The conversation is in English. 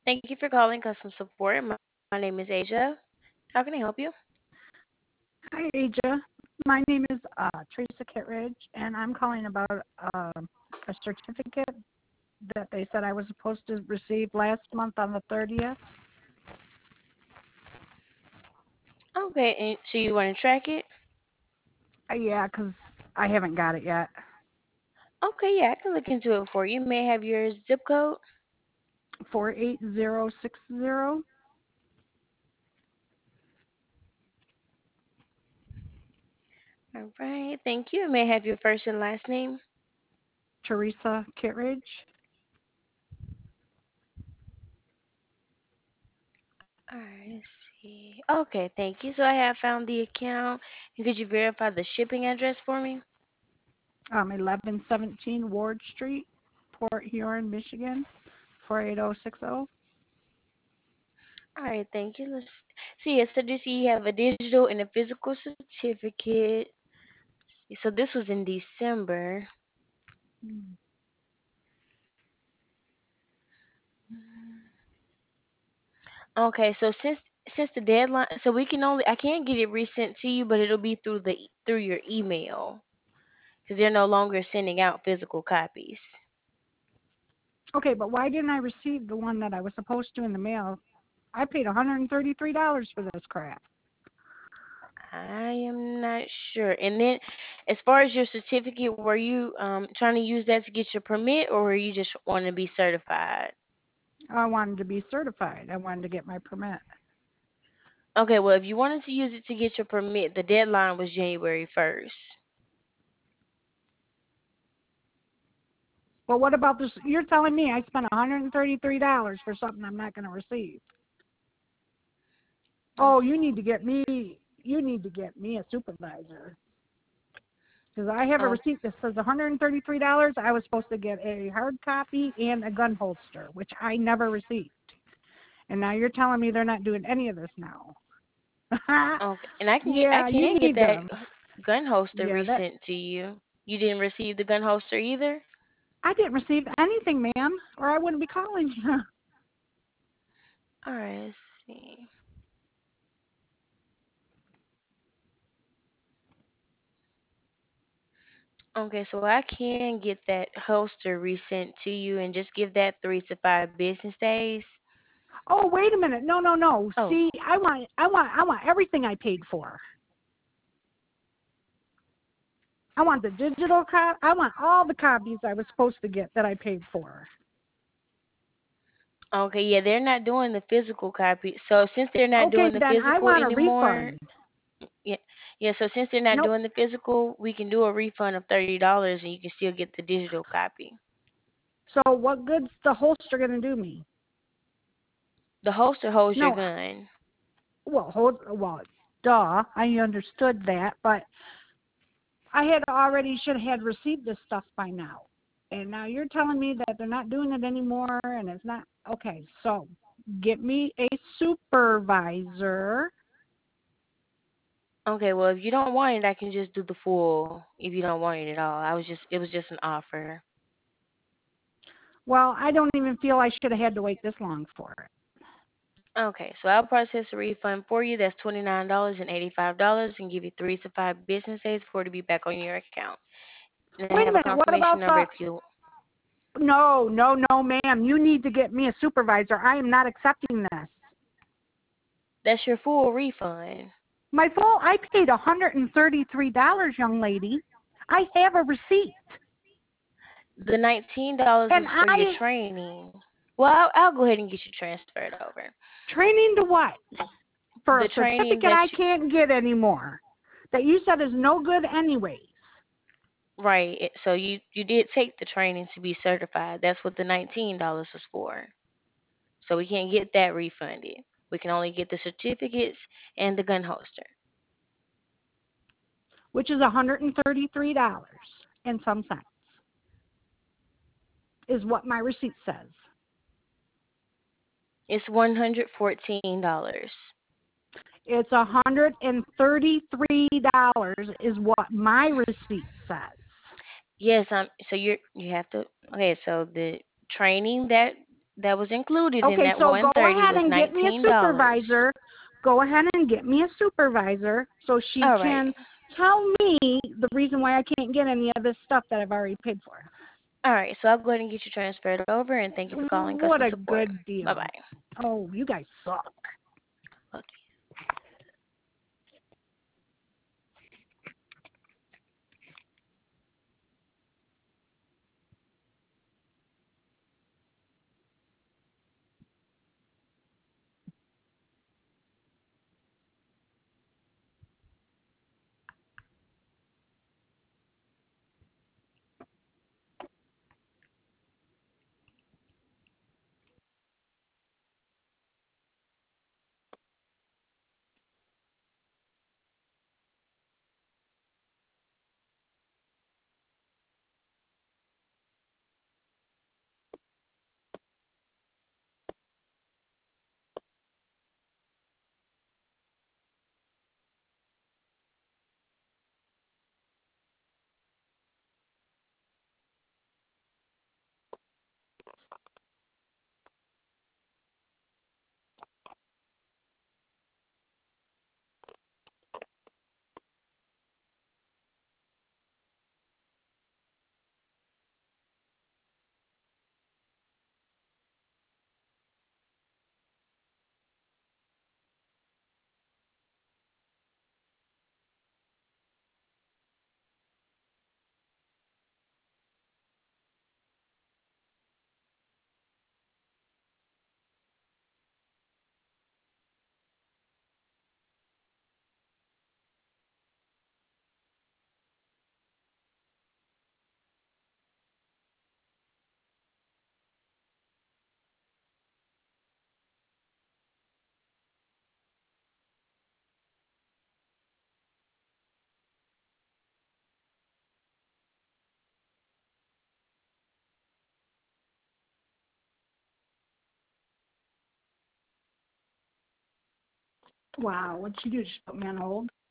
Thank you for calling customer support. My name is Asia. How can I help you? Hi, Aja. My name is Teresa Kittredge, and I'm calling about a certificate that they said I was supposed to receive last month on the 30th. Okay, and so you want to track it? Yeah, 'cause I haven't got it yet. Okay, yeah, I can look into it for you. May I have your zip code? 48060. All right, thank you. May I have your first and last name? Teresa Kittredge. All right, let's see. Okay, thank you. So I have found the account. And could you verify the shipping address for me? 1117 Ward Street, Port Huron, Michigan, 48060. All right, thank you. Let's see. It said you see you have a digital and a physical certificate. So this was in December. Okay, so since the deadline, so we can only I can't get it resent to you, but it'll be through your email because they're no longer sending out physical copies. Okay, but why didn't I receive the one that I was supposed to in the mail? I paid $133 for this crap. I am not sure. And then, as far as your certificate, were you trying to use that to get your permit, or were you just want to be certified? I wanted to be certified. I wanted to get my permit. Okay, well, if you wanted to use it to get your permit, the deadline was January 1st. Well, what about this? You're telling me I spent $133 for something I'm not going to receive. Oh, you need to get me. You need to get me a supervisor because I have a Oh, receipt that says $133. I was supposed to get a hard copy and a gun holster, which I never received. And now you're telling me they're not doing any of this now. okay. And I Yeah, you can get need that them. gun holster Yeah, that resent to you. You didn't receive the gun holster either? I didn't receive anything, ma'am, or I wouldn't be calling you. All right, let's see. Okay, so I can get that holster resent to you and just give that 3 to 5 business days. Oh, wait a minute. No, no, no. Oh, See, I want everything I paid for. I want the digital copy. I want all the copies I was supposed to get that I paid for. okay, yeah, they're not doing the physical copy. So since they're not Okay, doing the then I physical want a anymore, refund. yeah, yeah. So since they're not Nope. doing the physical, we can do a refund of $30, and you can still get the digital copy. So what good's the holster gonna do me? The holster holds your No. gun. Well, duh. I understood that, but I had already should have had received this stuff by now. And now you're telling me that they're not doing it anymore, and it's not okay. So get me a supervisor. Okay, well, if you don't want it, I can just do the full. If you don't want it at all, it was just an offer. Well, I don't even feel I should have had to wait this long for it. Okay, so I'll process a refund for you. That's $29.85 and give you 3 to 5 business days for it to be back on your account. And I Wait have a a minute. What confirmation about number the? if you. No, no, no, ma'am. You need to get me a supervisor. I am not accepting this. That's your full refund. My full. I paid $133, young lady. I have a receipt, The $19 and was for your I training. Well, I'll go ahead and get you transferred over. training to what? For The a training certificate that I can't get anymore. That you said is no good anyways. right. So you did take the training to be certified. That's what the $19 was for. So we can't get that refunded. We can only get the certificates and the gun holster. Which is $133 and some cents, is what my receipt says. It's $114. It's $133 is what my receipt says. Yes, so you have to. Okay, so the training that That was included in Okay, that so go 130 ahead was and get me a $19. supervisor. Go ahead and get me a supervisor so she All right. can tell me the reason why I can't get any of this stuff that I've already paid for. All right. So I'll go ahead and get you transferred over, and thank you for calling What customer a support. good Bye deal. bye. Oh, you guys suck. Wow, what'd she do? Just put me on hold?